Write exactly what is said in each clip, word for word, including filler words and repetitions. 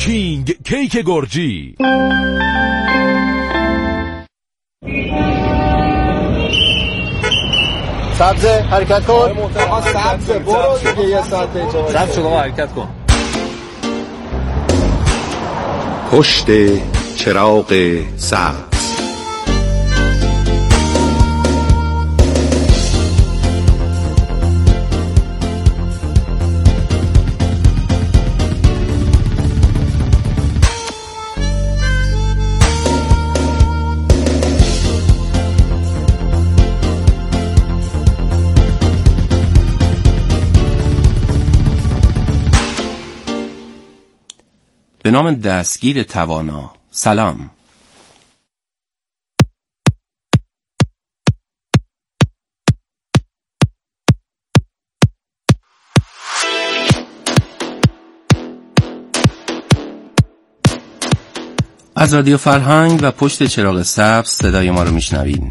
کینگ کیک گرجی. سبز حرکت کن. آقا سبز برو دیگه یه ساعته. سبز شما حرکت کن. پشت چراغ سبز. به نام دستگیر توانا. سلام. از رادیو فرهنگ و پشت چراغ سبز صدای ما رو میشنوین.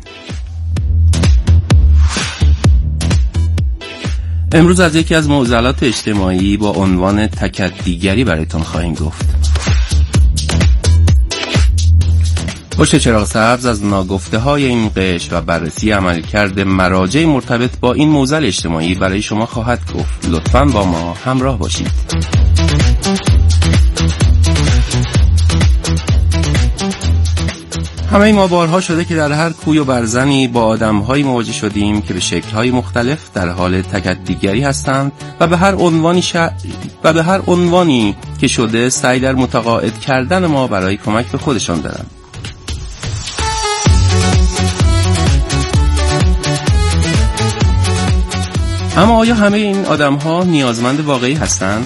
امروز از یکی از معضلات اجتماعی با عنوان تکدیگری برایتون خواهیم گفت. پشت چراغ سبز از ناگفته های این قشر و بررسی عملکرد مراجع مرتبط با این معضل اجتماعی برای شما خواهد گفت. لطفاً با ما همراه باشید. همه ما بارها شده که در هر کوی و برزنی با آدم‌هایی مواجه شدیم که به شکل‌های مختلف در حال تکدیگری هستند و به هر عنوانی ش... و به هر عنوانی که شده سعی در متقاعد کردن ما برای کمک به خودشان دارند. اما آیا همه این آدم‌ها نیازمند واقعی هستند؟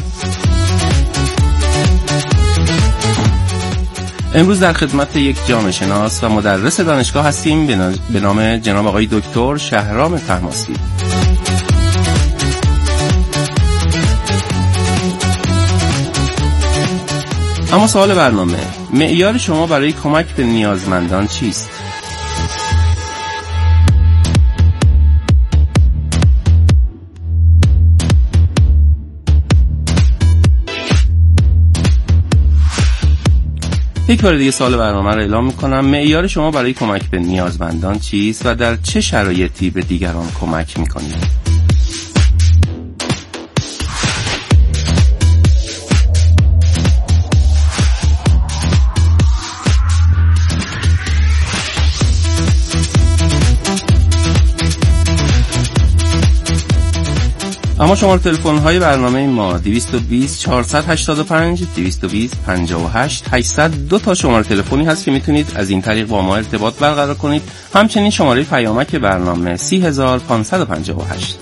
امروز در خدمت یک جامعه شناس و مدرس دانشگاه هستیم به نام جناب آقای دکتر شهرام طهماسبی. اما سوال برنامه: معیار شما برای کمک به نیازمندان چیست؟ یک بار دیگه سوال برنامه رو اعلام میکنم. معیار شما برای کمک به نیازمندان چیست و در چه شرایطی به دیگران کمک میکنید؟ اما شماره تلفن های برنامه ما دویست و بیست چهارصد و هشتاد و پنج دویست و بیست پنجاه و هشت هشتصد دو تا شماره تلفنی هست که میتونید از این طریق با ما ارتباط برقرار کنید. همچنین شماره پیامک برنامه سی هزار و پانصد و پنجاه و هشت.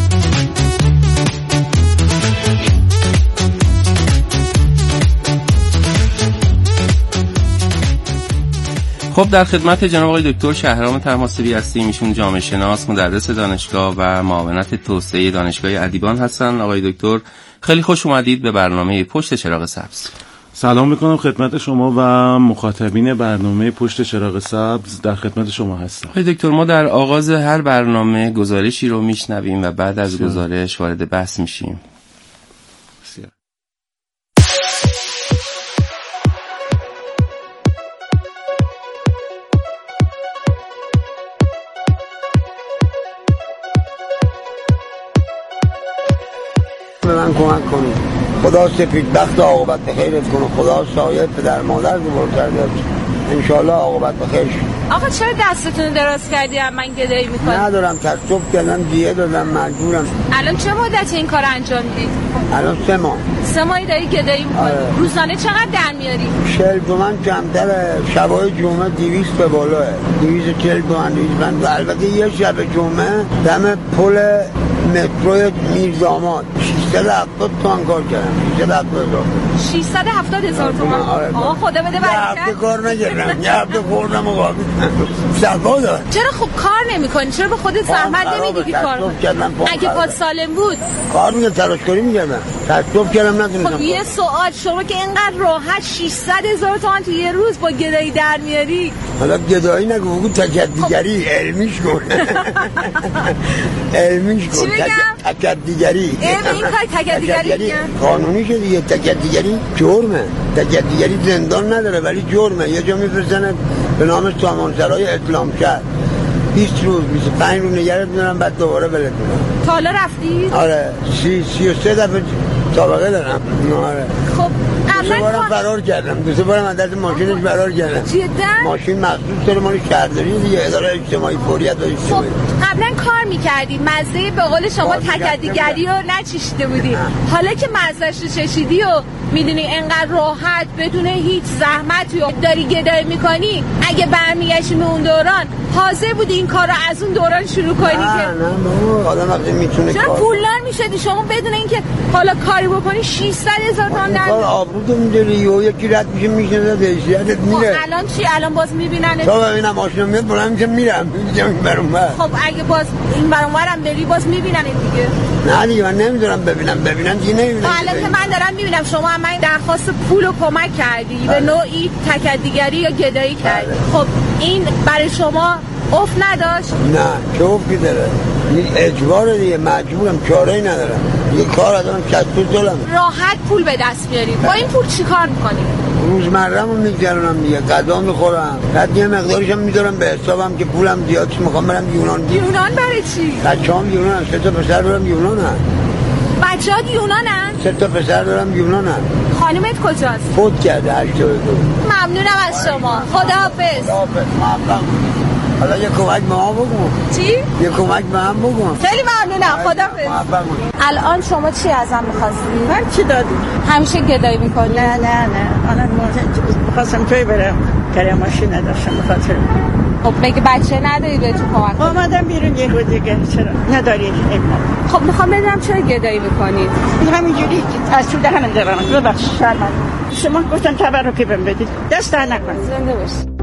خب در خدمت جناب آقای دکتر شهرام طهماسبی هستیم. ایشون جامعه شناس، مدرس دانشگاه و معاونت توسعه دانشگاه ادیبان هستن. آقای دکتر خیلی خوش اومدید به برنامه پشت چراغ سبز. سلام میکنم خدمت شما و مخاطبین برنامه پشت چراغ سبز. در خدمت شما هستم. آقای دکتر ما در آغاز هر برنامه گزارشی رو میشنویم و بعد از گزارش وارد بحث میشیم. به من کمک کنید. خدا سپید بخت و عاقبت بخیرت کنه. خدا سایه پدر مادر رو کرده. ان شاء الله عاقبت بخیر شد. آقا چرا دستتون دراز کردی؟ من گدایی میکنم. ندارم، تصف کردم، دیه دادم، مجبورم. الان چه مدت این کار انجام میدید؟ الان سه ماه. سه ماهی داری گدایی میکنی؟ آره. روزانه چقدر در میاری؟ چهل تومن کمتره. شبای جمعه دویست به بالاه. دویست چهل تومن دویست. البته یه شب جمعه دم پل مترو میرداماد ششصد و هفتاد تومن کار کردم. ششصد و هفتاد هزار تومن. آقا خدا بده برکت. یه هفته کار نکردم، یه هفته خوردم و قابل صفا داد. چرا خب کار نمی‌کنی؟ چرا به خودت زحمت نمیدی که کار کنی؟ اگه پا سالم بود کار می‌کردم، تلاشکاری می‌کردم. تصادف کردم نتونستم. خب یه سوال، شما که اینقدر راحت ششصد هزار تومن تو یه روز با گدایی در میاری؟ حالا گدایی نگو، بگو تکدیگری. علمیش کن. علمیش کن. تکدیگری. اه به این کار تکدیگری میگن؟ قانونی شده دیگه. تکدیگری جرمه. تکدیگری زندان نداره ولی جرمه. یه جا میفرستن به نام سامانسرای اسلام شهر بیست روز بیست و پنج روز نگرت میدارم بعد دوباره بلد میدارم. تا حالا رفتی؟ آره سی سی و سه دفعه سابقه دارم. آره خب دو سه بارم فرار کردم. دو سه بارم از دست ماشینش فرار کردم. جدا؟ ماشین مخصوص داره مال شهرداری دیگه، اداره اجتماعی فوریت و اجتماعی. خب قبلا کار میکردی مزه به قول شما تکدیگری رو نچشیده بودی، حالا که مزهش رو چشیدی و میدونی انقدر راحت بدون هیچ زحمتی و داری گدایی میکنی، اگه برمیگشتی به اون دوران حاضر بودی این کار رو از اون دوران شروع کنی؟ نه که نه بابا آدم وقتی میتونه چرا پولدار میشدی شما بدون اینکه حالا کاری بکنی ششصد هزار تومان در کار آبرو میداری و یکی رد میشه میشنه حیثیتت میره. الان چی؟ الان باز میبینن تا ببینم ماشین میاد بلند میشه میرم میگم این برون بر. خب اگه باز این برون برم بری باز میبینن دیگه. نه دیگه من نمیدونم ببینم ببینن دیگه نمیبینم. الان که من دارم میبینم شما هم من درخواست پول و کمک کردی به نوعی تکدیگری یا گدایی کردی. خب این برای شما افت نداشت؟ نه چه افتی داره؟ این اجباره دیگه، مجبورم، چاره‌ای ندارم. یه کار آدم شصت دلم راحت پول به دست میاری. با این پول چیکار میکنی؟ روزمره‌مو میگذرونم دیگه، غذا میخورم، بعد یه مقدارشم میذارم به حسابم که پولم زیاد شه میخوام برم یونان. یونان برای چی؟ بچه‌ام یونان، سه تا پسر دارم یونانن. بچه‌ها یونانن؟ سه تا پسر دارم یونانن. خانومت کجاست؟ فوت کرده هشتاد و دو. ممنونم از شما. خداحافظ. خداحافظ. موفق. حالا یه کمک به ما بگو. چی؟ یه کمک به هم بگو. خیلی ممنونم. خداحافظ. الان شما چی ازم می‌خواستی؟ من چی دادی؟ همیشه گدایی می‌کنی؟ نه نه نه. الان می‌خواستم توی برم. کریم ماشین نداشتم بخاطر. خب مگه بچه نداری بهتون کمک کنی؟ اومدم بیرون یه رو دیگه. چرا؟ نداری؟ خب می‌خوام بدونم چرا گدایی می‌کنید؟ همینجوری از تو دهنم درام. ببخش شرمم. شما گفتن تبرکی بهم بدید. دست در نکن. زنده باشی.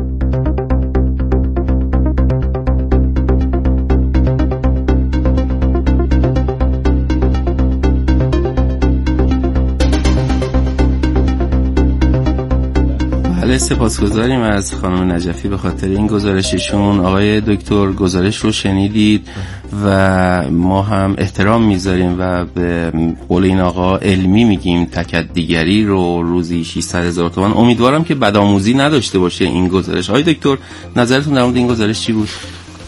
بله سپاسگزاریم از خانم نجفی به خاطر این گزارششون. آقای دکتر گزارش رو شنیدید و ما هم احترام میذاریم و به قول این آقا علمی میگیم تکدیگری رو روزی ششصد هزار تومان. امیدوارم که بدآموزی نداشته باشه این گزارش. آقای دکتر نظرتون در مورد این گزارش چی بود؟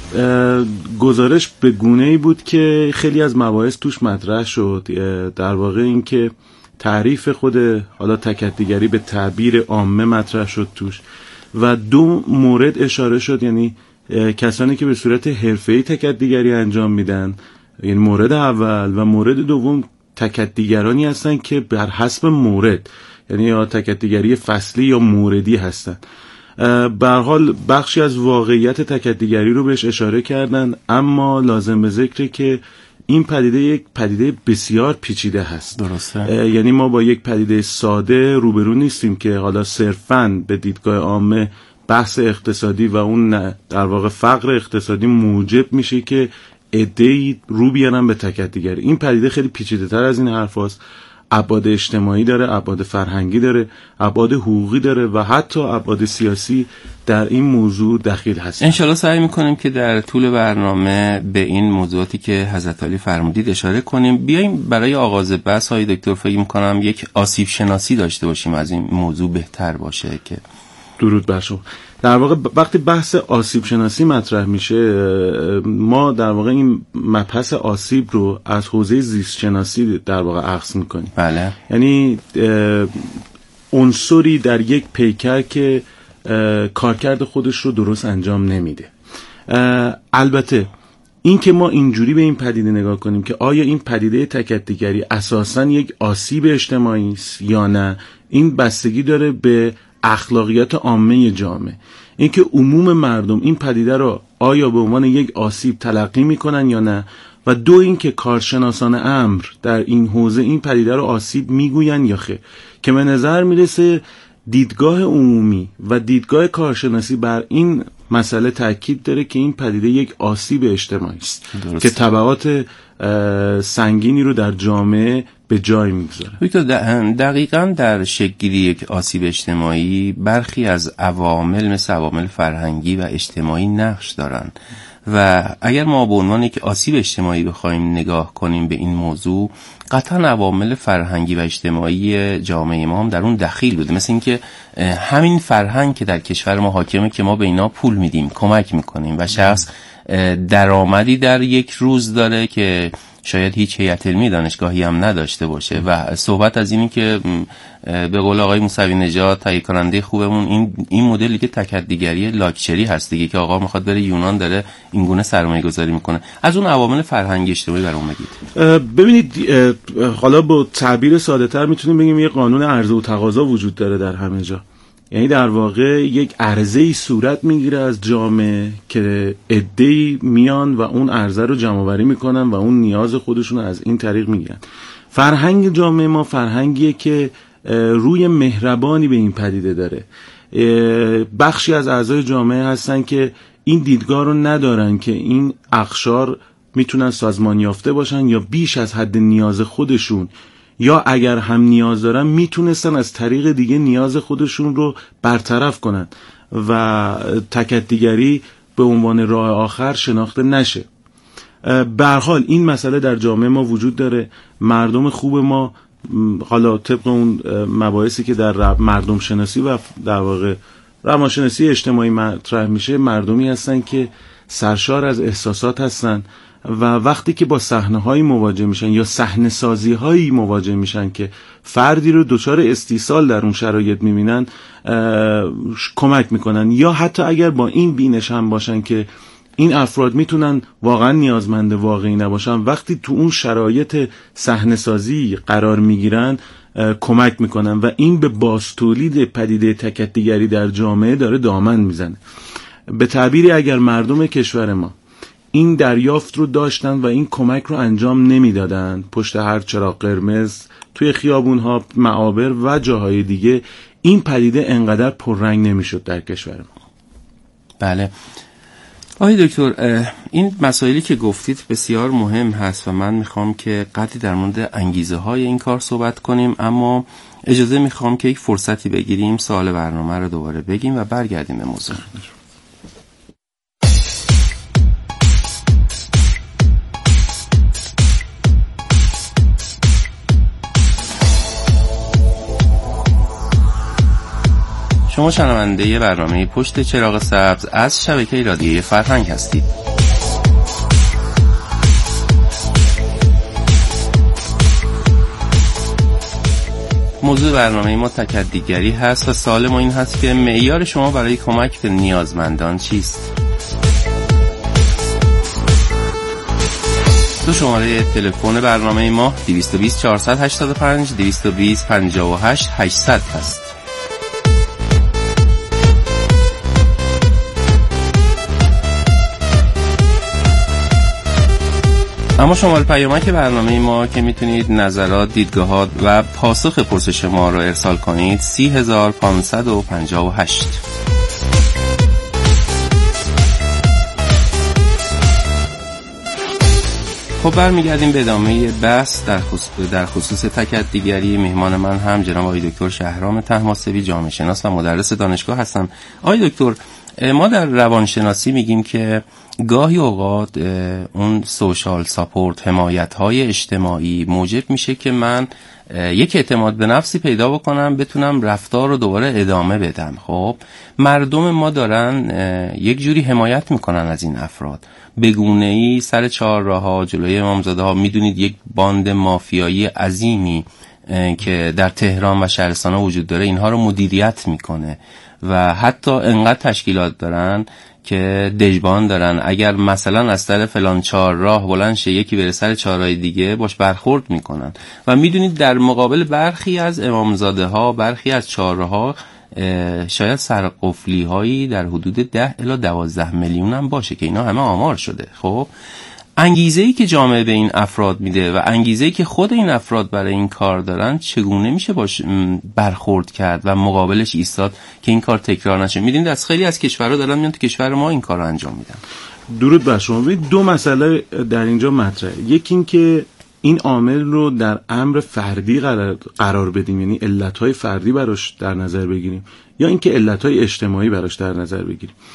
گزارش به گونه‌ای بود که خیلی از مباحث توش مطرح شد. در واقع این که تعریف خود حالا تکدیگری به تعبیر عامه مطرح شد توش و دو مورد اشاره شد، یعنی کسانی که به صورت حرفه‌ای تکدیگری انجام میدن، یعنی مورد اول، و مورد دوم تکدیگرانی هستن که بر حسب مورد، یعنی یا تکدیگری فصلی یا موردی هستن. به هر حال بخشی از واقعیت تکدیگری رو بهش اشاره کردن، اما لازم به ذکره که این پدیده یک پدیده بسیار پیچیده هست. درسته. یعنی ما با یک پدیده ساده روبرو نیستیم که حالا صرفاً به دیدگاه عامه بحث اقتصادی و اون در واقع فقر اقتصادی موجب میشه که عده‌ای رو بیارن به تکدیگری. این پدیده خیلی پیچیده تر از این حرف هست. ابعاد اجتماعی داره، ابعاد فرهنگی داره، ابعاد حقوقی داره و حتی ابعاد سیاسی در این موضوع دخیل هست. انشالله سعی میکنیم که در طول برنامه به این موضوعاتی که حضرت علی فرمودید اشاره کنیم. بیایم برای آغاز بحث های دکتر فکر میکنم یک آسیب شناسی داشته باشیم، از این موضوع بهتر باشه که درود بر شما. در واقع وقتی بحث آسیب شناسی مطرح میشه، ما در واقع این مبحث آسیب رو از حوزه زیست شناسی در واقع اخذ میکنیم. بله. یعنی عنصری در یک پیکر که کارکرد خودش رو درست انجام نمیده. البته این که ما اینجوری به این پدیده نگاه کنیم که آیا این پدیده تکدیگری اساساً یک آسیب اجتماعی است یا نه، این بستگی داره به اخلاقیات عامه جامعه. اینکه عموم مردم این پدیده رو آیا به عنوان یک آسیب تلقی میکنن یا نه، و دو اینکه کارشناسان امر در این حوزه این پدیده رو آسیب میگوین یا خیر، که به نظر میرسه دیدگاه عمومی و دیدگاه کارشناسی بر این مسئله تاکید داره که این پدیده یک آسیب اجتماعی است که تبعات سنگینی رو در جامعه به جای میگذاره. دکتر دقیقاً در شکل‌گیری یک آسیب اجتماعی برخی از عوامل مثل عوامل فرهنگی و اجتماعی نقش دارن و اگر ما به عنوان یک آسیب اجتماعی بخوایم نگاه کنیم به این موضوع، قطعا عوامل فرهنگی و اجتماعی جامعه ما هم در اون دخیل بوده. مثل اینکه همین فرهنگ که در کشور ما حاکمه که ما به اینا پول میدیم، کمک میکنیم و شخص درآمدی در یک روز داره که شاید هیچ هیئت علمی دانشگاهی هم نداشته باشه و صحبت از اینی که به قول آقای موسوی نژاد تهیه کننده خوبمون این این مدلی که تکدیگری لاکچری هست دیگه، که آقا میخواد بره یونان داره این گونه سرمایه گذاری میکنه. از اون عوامل فرهنگی اجتماعی برام بگید. ببینید حالا با تعبیر ساده تر میتونیم بگیم یه قانون عرضه و تقاضا وجود داره در همه جا. یعنی در واقع یک عرضه‌ای صورت میگیره از جامعه که عده‌ای میان و اون عرضه رو جمع‌آوری میکنن و اون نیاز خودشون رو از این طریق میگیرن. فرهنگ جامعه ما فرهنگیه که روی مهربانی به این پدیده داره. بخشی از اعضای جامعه هستن که این دیدگاه رو ندارن که این اقشار میتونن سازمان یافته باشن یا بیش از حد نیاز خودشون، یا اگر هم نیاز دارن میتونستن از طریق دیگه نیاز خودشون رو برطرف کنن و تکدیگری به عنوان راه آخر شناخته نشه. به هر حال این مسئله در جامعه ما وجود داره. مردم خوب ما حالا طبق اون مباحثی که در مردم شناسی و در واقع روانشناسی اجتماعی مطرح میشه، مردمی هستن که سرشار از احساسات هستن و وقتی که با صحنه‌هایی مواجه میشن یا صحنه‌سازی‌هایی مواجه میشن که فردی رو دچار استیصال در اون شرایط میبینن، کمک میکنن. یا حتی اگر با این بینش هم باشن که این افراد میتونن واقعا نیازمند واقعی نباشن، وقتی تو اون شرایط صحنه‌سازی قرار میگیرن کمک میکنن و این به بازتولید پدیده تکدیگری در جامعه داره دامن میزنه. به تعبیری اگر مردم کشور ما این دریافت رو داشتن و این کمک رو انجام نمیدادن، پشت هر چراغ قرمز، توی خیابون‌ها، معابر و جاهای دیگه، این پدیده انقدر پررنگ نمیشد در کشور ما. بله آقای دکتر، این مسائلی که گفتید بسیار مهم هست و من میخوام که قدری در مورد انگیزه های این کار صحبت کنیم، اما اجازه میخوام که یک فرصتی بگیریم سوال برنامه رو دوباره بگیم و برگردیم به موضوع. شما شنونده برنامه پشت چراغ سبز از شبکه رادیویی فرهنگ هستید. موضوع برنامه ما تکدیگری هست و سوال ما این هست که معیار شما برای کمک به نیازمندان چیست؟ دو شماره تلفن برنامه ما دویست و بیست چهارصد و هشتاد و پنج دویست و بیست پنجاه و هشت هشتصد هست. اما شماره پیامک برنامه ما که میتونید نظرات، دیدگاهات و پاسخ پرسش ما رو ارسال کنید سی هزار پانصد و پنجاه و هشت. خب برمیگردیم به ادامه بحث در خصوص در خصوص تکدیگری. مهمان من هم جناب آقای دکتر شهرام طهماسبی، جامعه شناس و مدرس دانشگاه هستن. آقای دکتر، ما در روانشناسی میگیم که گاهی اوقات اون سوشال ساپورت، حمایت‌های اجتماعی موجب میشه که من یک اعتماد به نفسی پیدا بکنم، بتونم رفتار رو دوباره ادامه بدم. خب مردم ما دارن یک جوری حمایت میکنن از این افراد، به گونه‌ای سر چهارراه‌ها جلوی امامزاده ها میدونید یک باند مافیایی عظیمی که در تهران و شهرستان‌ها وجود داره اینها رو مدیریت میکنه و حتی انقدر تشکیلات دارن که دژبان دارن. اگر مثلا از سر فلان چهار راه بلند شه یکی بره سر چهارراه دیگه باش برخورد میکنن و میدونید در مقابل برخی از امامزاده ها، برخی از چهارراه ها شاید سرقفلی هایی در حدود ده الی دوازده میلیون هم باشه که اینا همه آمار شده. خب انگیزه‌ای که جامعه به این افراد میده و انگیزه‌ای که خود این افراد برای این کار دارن چگونه میشه باش برخورد کرد و مقابلش ایستاد که این کار تکرار نشه؟ میدونید از خیلی از کشورها دارن میان تو کشور ما این کار رو انجام میدن. درود بر شما. دو مسئله در اینجا مطرحه. یکی این که این عامل رو در امر فردی قرار, قرار بدیم، یعنی علتهای فردی براش در نظر بگیریم، یا اینکه علتهای اجتماعی براش در نظر بگیریم.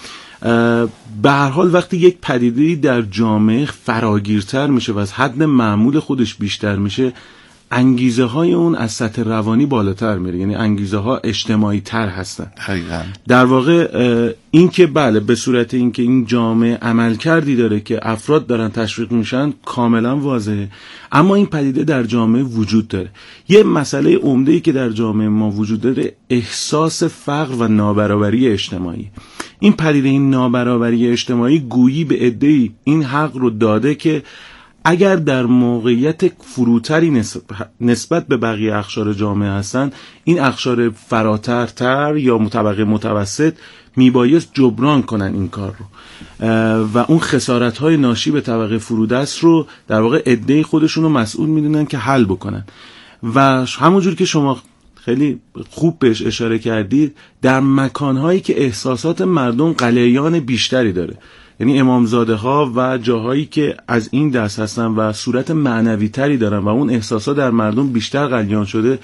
به هر حال وقتی یک پدیده‌ای در جامعه فراگیرتر میشه و از حد معمول خودش بیشتر میشه، انگیزه های اون از سطح روانی بالاتر میره، یعنی انگیزه ها اجتماعی تر هستن. حقیقاً در واقع این که بله به صورت این که این جامعه عمل کردی داره که افراد دارن تشویق میشن کاملا واضحه، اما این پدیده در جامعه وجود داره. یه مسئله عمده‌ای که در جامعه ما وجود داره احساس فقر و نابرابری اجتماعی. این پدیده این نابرابری اجتماعی گویی به عده‌ای این حق رو داده که اگر در موقعیت فروتری نسبت به بقیه اقشار جامعه هستن، این اقشار فراترتر یا طبقه متوسط میبایست جبران کنن این کار رو و اون خسارت‌های ناشی به طبقه فرودست رو در واقع عده‌ای خودشون رو مسئول میدونن که حل بکنن. و همونجور که شما خیلی خوب بهش اشاره کردید، در مکانهایی که احساسات مردم غلیان بیشتری داره، یعنی امامزاده ها و جاهایی که از این دست هستن و صورت معنوی تری دارن و اون احساسات در مردم بیشتر غلیان شده،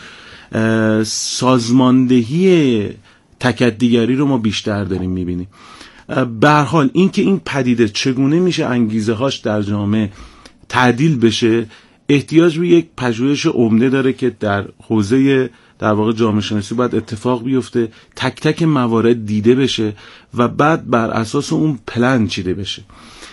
سازماندهی تکدیگری رو ما بیشتر داریم میبینیم. به هر حال این که این پدیده چگونه میشه انگیزه هاش در جامعه تعدیل بشه، احتیاج به یک پژوهش عمده داره که در حوزه در واقع جامعه شناسی باید اتفاق بیفته، تک تک موارد دیده بشه و بعد بر اساس اون پلن چیده بشه.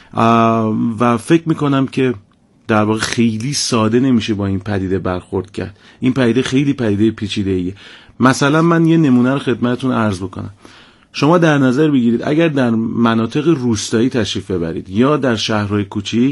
و فکر میکنم که در واقع خیلی ساده نمیشه با این پدیده برخورد کرد. این پدیده خیلی پدیده پیچیده‌ایه. مثلا من یه نمونه رو خدمتتون عرض بکنم. شما در نظر بگیرید اگر در مناطق روستایی تشریف ببرید یا در شهرهای کوچیک،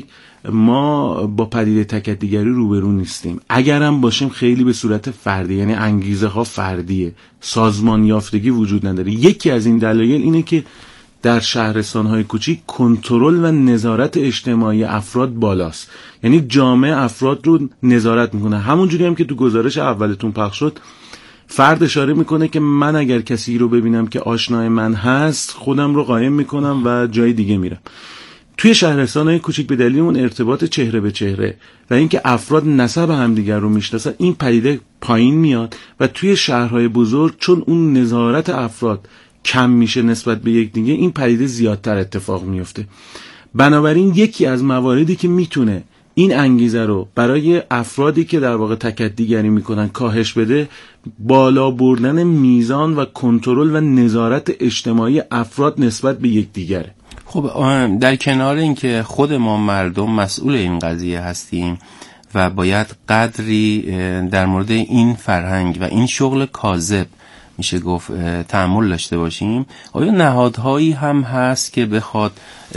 ما با پدیده تکدیگری روبرو نیستیم. اگرم باشیم خیلی به صورت فردی، یعنی انگیزه ها فردیه، سازمان یافتگی وجود نداره. یکی از این دلایل اینه که در شهرستان های کوچیک کنترل و نظارت اجتماعی افراد بالاست، یعنی جامعه افراد رو نظارت میکنه. همونجوری هم که تو گزارش اولتون پخش شد، فرد اشاره میکنه که من اگر کسی رو ببینم که آشنای من هست، خودم رو قایم میکنم و جای دیگه میرم. توی شهرستان‌های کوچیک به دلیل اون ارتباط چهره به چهره و اینکه افراد نسب همدیگر رو میشناسن، این پدیده پایین میاد و توی شهرهای بزرگ چون اون نظارت افراد کم میشه نسبت به یکدیگه، این پدیده زیادتر اتفاق میفته. بنابراین یکی از مواردی که میتونه این انگیزه رو برای افرادی که در واقع تکدیگری میکنن کاهش بده، بالا بردن میزان و کنترل و نظارت اجتماعی افراد نسبت به یکدیگره. خب در کنار اینکه خود ما مردم مسئول این قضیه هستیم و باید قدری در مورد این فرهنگ و این شغل کاذب میشه گفت تأمل داشته باشیم، آیا نهادهایی هم هست که بخواد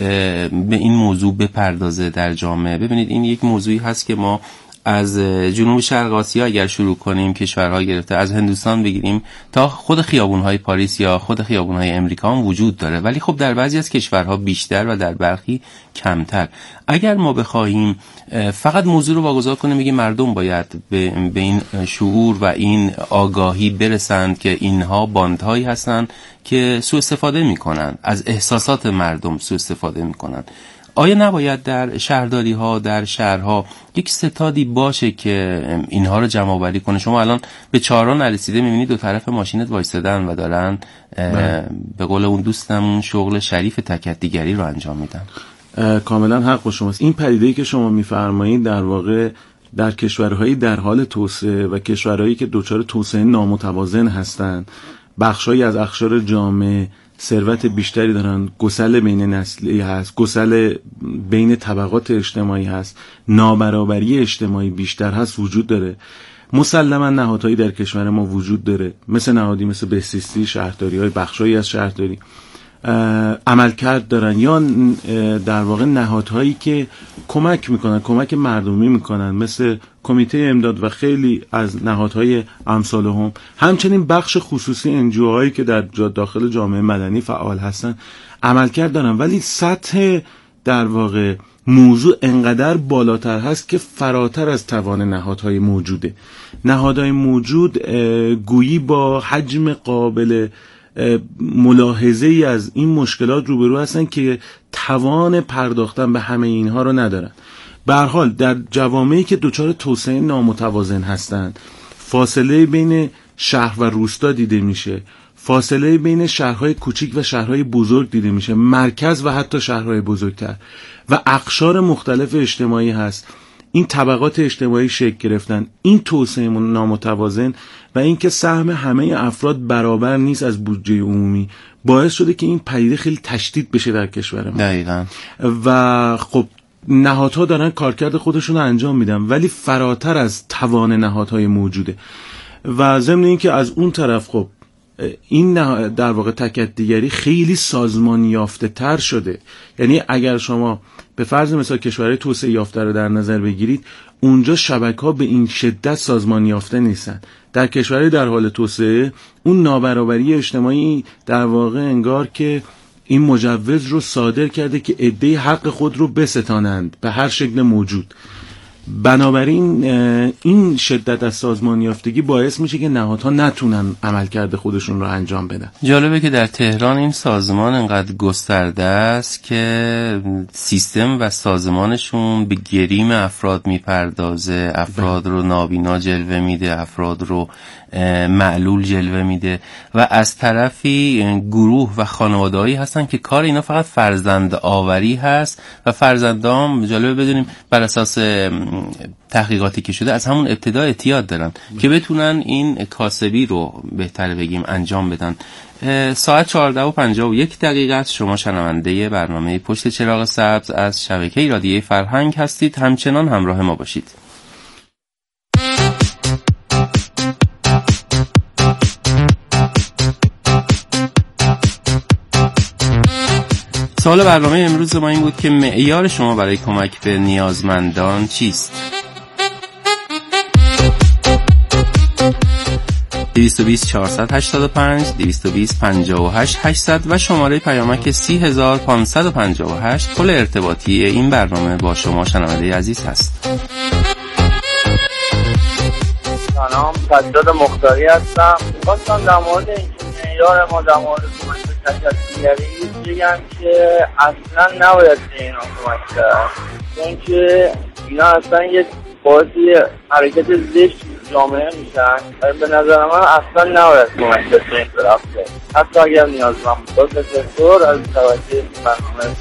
به این موضوع بپردازه در جامعه؟ ببینید این یک موضوعی هست که ما از جنوب شرق آسیا اگر شروع کنیم، کشورها گرفته از هندوستان بگیریم تا خود خیابون‌های پاریس یا خود خیابون‌های امریکا هم وجود داره، ولی خب در بعضی از کشورها بیشتر و در برخی کمتر. اگر ما بخواهیم فقط موضوع رو واگذار کنیم بگیم مردم باید به, به این شعور و این آگاهی برسند که اینها باندهایی هستند که سوء استفاده می‌کنن، از احساسات مردم سوء استفاده می‌کنن، آیا نباید در شهرداری ها، در شهرها یک ستادی باشه که اینها رو جمع آوری کنه؟ شما الان به چهارراه نرسیده میبینید دو طرف ماشینت وایسادن و دارن به قول اون دوستم شغل شریف تکدیگری رو انجام میدن. کاملا حق با شماست. این پدیده‌ای که شما میفرمایید در واقع در کشورهایی در حال توسعه و کشورهایی که دچار توسعه نامتوازن هستند، بخشایی از اقشار جامعه ثروت بیشتری دارن، گسل بین نسلی هست، گسل بین طبقات اجتماعی هست، نابرابری اجتماعی بیشتر هست وجود داره. مسلما نهادهایی در کشور ما وجود داره، مثل نهادی مثل بهزیستی، شهرداری های بخشایی از شهرداری عملکرد دارن، یا در واقع نهادهایی که کمک میکنن، کمک مردمی میکنن، مثل کمیته امداد و خیلی از نهادهای امثال هم. همچنین بخش خصوصی انجیو هایی که در داخل جامعه مدنی فعال هستن عملکرد دارن، ولی سطح در واقع موضوع انقدر بالاتر هست که فراتر از توان نهادهای موجوده. نهادهای موجود گویی با حجم قابل ملاحظه ای از این مشکلات روبرو هستن که توان پرداختن به همه اینها رو ندارن. به هر حال در جوامعی که دچار توسعه نامتوازن هستند، فاصله بین شهر و روستا دیده میشه، فاصله بین شهرهای کوچیک و شهرهای بزرگ دیده میشه، مرکز و حتی شهرهای بزرگتر، و اقشار مختلف اجتماعی هست. این طبقات اجتماعی شکل گرفتن، این توسعه نامتوازن و اینکه سهم همه افراد برابر نیست از بودجه عمومی باعث شده که این پدیده خیلی تشدید بشه در کشور ما. دقیقاً. و خب نهادها دارن کارکرد خودشون رو انجام میدن، ولی فراتر از توان نهادهای موجوده. و ضمن اینکه از اون طرف خب این در واقع تکدیگری خیلی سازمان یافته تر شده. یعنی اگر شما به فرض مثال کشورهای توسعه یافته رو در نظر بگیرید، اونجا شبکه‌ها به این شدت سازمان یافته نیستن. در کشورهای در حال توسعه اون نابرابری اجتماعی در واقع انگار که این مجوز رو صادر کرده که عده‌ای حق خود رو بستانند به هر شکل موجود. بنابراین این شدت از سازمان یافتگی باعث میشه که نهادها نتونن عملکرد خودشون رو انجام بدن. جالبه که در تهران این سازمان انقدر گسترده است که سیستم و سازمانشون به گریم افراد میپردازه، افراد رو نابینا جلوه میده، افراد رو معلول جلوه میده، و از طرفی گروه و خانواده‌ای هستن که کار اینا فقط فرزند آوری هست و فرزندام جالبه بدونیم بر اساس تحقیقاتی که شده از همون ابتدا اعتیاد دارن که بتونن این کاسبی رو بهتره بگیم انجام بدن. ساعت چهارده و پنجاه و یک دقیقه است. شما شنونده برنامه پشت چراغ سبز از شبکه رادیویی فرهنگ هستید. همچنان همراه ما باشید. سوال برنامه امروز ما این بود که معیار شما برای کمک به نیازمندان چیست؟ دویست و بیست چهارصد و هشتاد و پنج دویست و بیست پنجاه و هشت هشتصد و شماره پیامک سی هزار و پانصد و پنجاه و هشت پل ارتباطی این برنامه با شما شنونده عزیز هست. سلام، سجاد مختاری هستم. خواستم در مورد این معیار ما در مورد کمک به تکدیگری بگم که اصلا نباید به اینا کمک کرد، چون که اینا اصلا یک بازی حرکت زشت جامعه میشن و به نظر من اصلا نباید کمک به این طرف کرد، حتی اگر نیازمند بود. تشکر از توجه برنامه.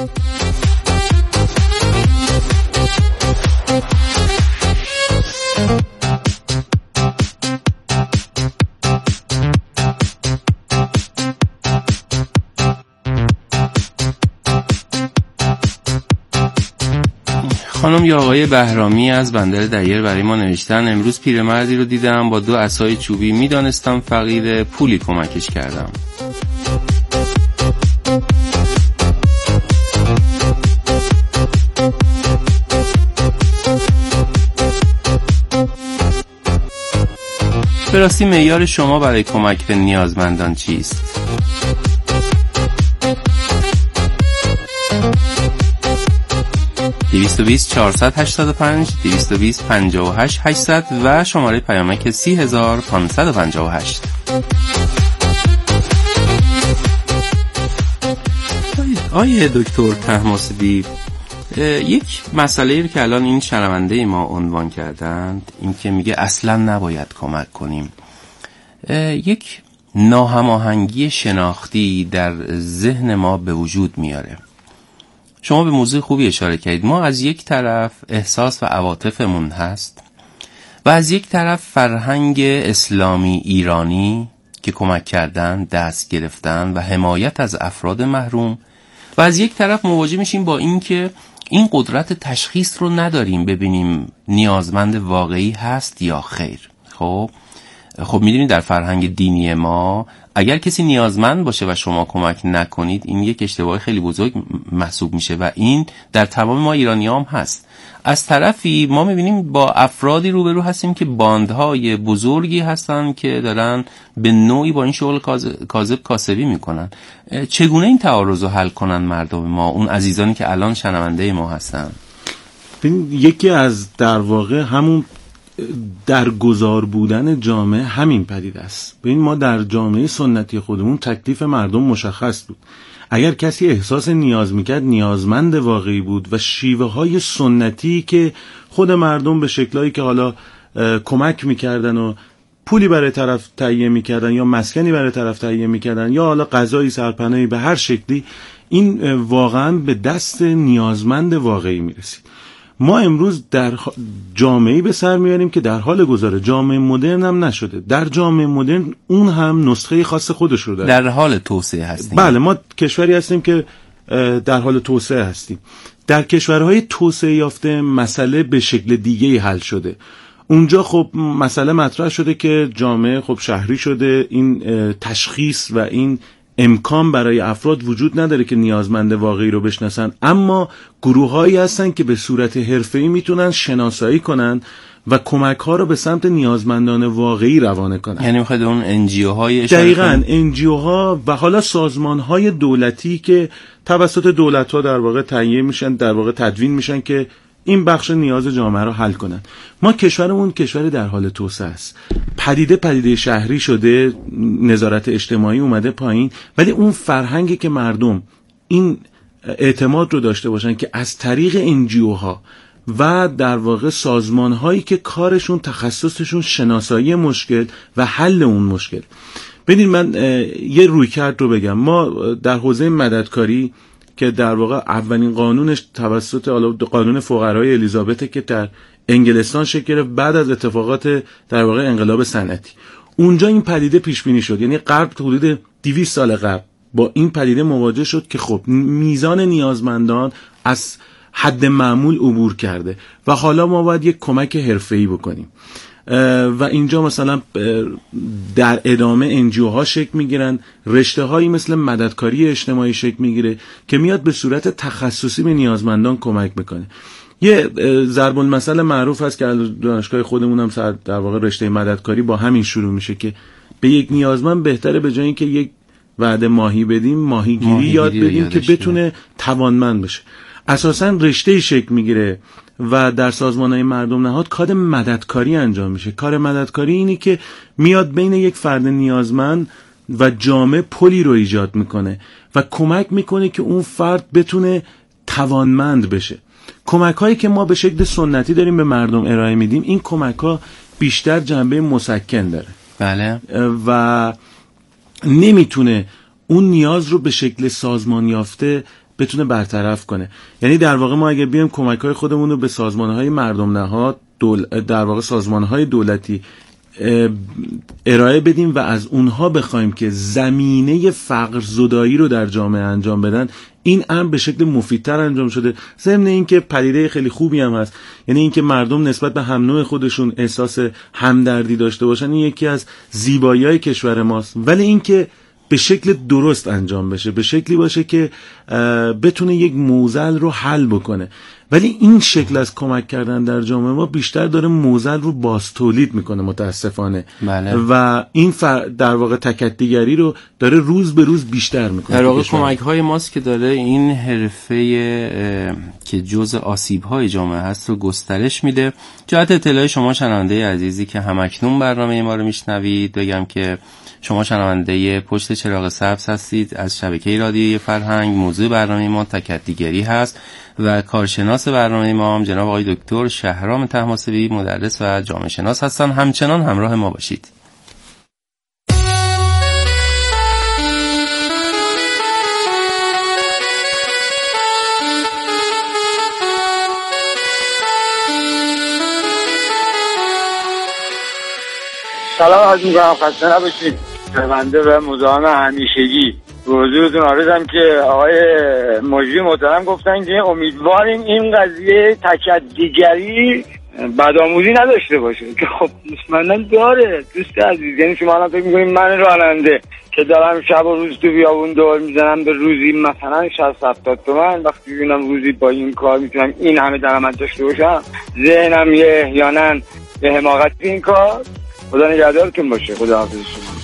خانم یا آقای بهرامی از بندر دیر برای ما نوشتن امروز پیرمردی رو دیدم با دو عصای چوبی، میدانستم فقیر، پولی کمکش کردم. به راستی معیار شما برای کمک به نیازمندان چیست؟ دویست و بیست چهارصد و هشتاد و پنج دویست و بیست پنجاه و هشت هشتصد و شماره پیامک سی هزار و پانصد و پنجاه و هشت. آیه دکتر طهماسبی، یک مسئله رو که الان این شنونده ما عنوان کردند، این که میگه اصلا نباید کمک کنیم، یک ناهماهنگی شناختی در ذهن ما به وجود میاره. شما به موضوع خوبی اشاره کردید. ما از یک طرف احساس و عواطفمون هست و از یک طرف فرهنگ اسلامی ایرانی که کمک کردن، دست گرفتن و حمایت از افراد محروم، و از یک طرف مواجه میشیم با این که این قدرت تشخیص رو نداریم ببینیم نیازمند واقعی هست یا خیر. خب خب میدونید در فرهنگ دینی ما اگر کسی نیازمند باشه و شما کمک نکنید، این یک اشتباه خیلی بزرگ محسوب میشه و این در تمام ما ایرانی هم هست. از طرفی ما میبینیم با افرادی روبرو هستیم که باندهای بزرگی هستن که دارن به نوعی با این شغل کاذب کاسبی میکنن. چگونه این تعارض رو حل کنن مردم ما، اون عزیزانی که الان شنونده ما هستن؟ یکی از در واقع همون در گذار بودن جامعه همین پدیده است. ببین ما در جامعه سنتی خودمون تکلیف مردم مشخص بود. اگر کسی احساس نیاز میکرد نیازمند واقعی بود و شیوه های سنتی که خود مردم به شکلایی که حالا کمک میکردن و پولی برای طرف تهیه میکردن یا مسکنی برای طرف تهیه میکردن یا حالا غذایی، سرپناهی، به هر شکلی، این واقعا به دست نیازمند واقعی میرسید. ما امروز در جامعه‌ای به سر میاریم که در حال گذاره، جامعه مدرن هم نشده. در جامعه مدرن اون هم نسخه خاص خودش رو داره. در حال توسعه هستیم. بله، ما کشوری هستیم که در حال توسعه هستیم. در کشورهای توسعه یافته مسئله به شکل دیگه‌ای حل شده. اونجا خب مسئله مطرح شده که جامعه خب شهری شده، این تشخیص و این امکان برای افراد وجود نداره که نیازمند واقعی رو بشناسن، اما گروه‌هایی هستن که به صورت حرفه‌ای میتونن شناسایی کنن و کمک‌ها رو به سمت نیازمندان واقعی روانه کنن. یعنی می‌خواد اون ان جی اوهای دقیقاً ان جی اوها و حالا سازمان‌های دولتی که توسط دولت‌ها در واقع تهیه میشن، در واقع تدوین میشن که این بخش نیاز جامعه رو حل کنن. ما کشورمون کشور در حال توسعه است. پدیده پدیده شهری شده، نظارت اجتماعی اومده پایین، ولی اون فرهنگی که مردم این اعتماد رو داشته باشن که از طریق ان جی اوها و در واقع سازمان‌هایی که کارشون تخصصشون شناسایی مشکل و حل اون مشکل. ببینید من یه رویکرد رو بگم. ما در حوزه مددکاری که در واقع اولین قانونش توسط قانون فقرای الیزابت که در انگلستان شکل گرفت بعد از اتفاقات در واقع انقلاب صنعتی، اونجا این پدیده پیش بینی شد. یعنی غرب حدود دویست سال قبل با این پدیده مواجه شد که خب میزان نیازمندان از حد معمول عبور کرده و حالا ما باید یک کمک حرفه‌ای بکنیم و اینجا مثلا در ادامه ان جی اوها شکل میگیرن، رشته هایی مثل مددکاری اجتماعی شکل میگیره که میاد به صورت تخصصی به نیازمندان کمک میکنه. یه ضرب المثل معروف هست که دانشگاه خودمون هم سر در واقع رشته مددکاری با همین شروع میشه که به یک نیازمند بهتره به جای اینکه یک وعده ماهی بدیم ماهیگیری ماهی یاد بدیم که بتونه توانمند بشه. اساساً رشته شکل میگیره و در سازمان‌های مردم نهاد کار مددکاری انجام میشه. کار مددکاری اینی که میاد بین یک فرد نیازمند و جامعه پلی رو ایجاد میکنه و کمک میکنه که اون فرد بتونه توانمند بشه. کمک‌هایی که ما به شکل سنتی داریم به مردم ارائه میدیم، این کمک‌ها بیشتر جنبه مسکن داره. بله. و نمیتونه اون نیاز رو به شکل سازمان یافته بتونه برطرف کنه. یعنی در واقع ما اگه بیایم کمک‌های خودمون رو به سازمان‌های مردم نهاد دول... در واقع سازمان‌های دولتی ارائه بدیم و از اونها بخوایم که زمینه فقر زدایی رو در جامعه انجام بدن، این امر به شکل مفیدتر انجام شده. ضمن اینکه پدیده خیلی خوبی هم هست، یعنی اینکه مردم نسبت به هم نوع خودشون احساس همدردی داشته باشن، این یکی از زیبایی‌های کشور ماست. ولی اینکه به شکل درست انجام بشه، به شکلی باشه که بتونه یک معضل رو حل بکنه. ولی این شکل از کمک کردن در جامعه ما بیشتر داره معضل رو باز تولید میکنه متاسفانه. بله. و این فر... در واقع تکدیگری رو داره روز به روز بیشتر میکنه. در واقع کمک های ماست که داره این حرفه که جزء آسیب های جامعه هست رو گسترش میده. جهت اطلاع شما شنونده عزیزی که همکنون برنامه ما رو میشنوید، بگم که شما شنونده پشت چراغ سبز هستید از شبکه رادیویی فرهنگ. موضوع برنامه ما تکدیگری هست و کارشناس برنامه ما هم جناب آقای دکتر شهرام طهماسبی، مدرس و جامعه شناس هستن. همچنان همراه ما باشید. سلام عرض می‌کنم، خسته نباشید. شنونده و مزاحم همیشگی حضورتون عرضم که آقای مجری محترم گفتن که امیدواریم این قضیه تکدیگری بدآموزی نداشته باشه، که خب مطمئنا داره. دوست عزیز، یعنی شما الان فکر می‌کنید من راننده که دارم شب و روز تو بیابون دور میزنم به روزی مثلا شصت هفتاد تومن، وقتی ببینم روزی با این کار میتونم این همه درآمد داشته باشم، ذهنم یه احیانا به حماقت این کار. خدا نگهدارتون باشه. خدا حافظ شما.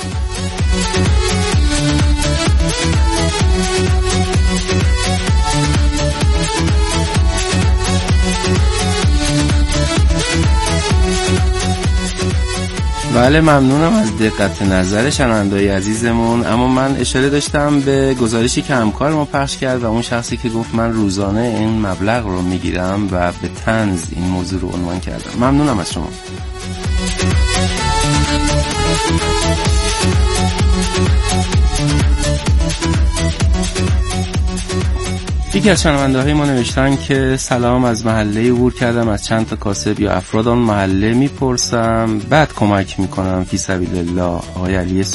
بله، ممنونم از دقت نظر شنونده‌های عزیزمون. اما من اشاره داشتم به گزارشی که همکار ما پخش کرد و اون شخصی که گفت من روزانه این مبلغ رو میگیرم و به طنز این موضوع رو عنوان کردم. ممنونم از شما. یکی از شنونده های ما نوشتن که سلام، از محله عبور کردم، از چند تا کاسب یا افراد آن محله میپرسم بعد کمک میکنم فی سبیل الله. آقای علی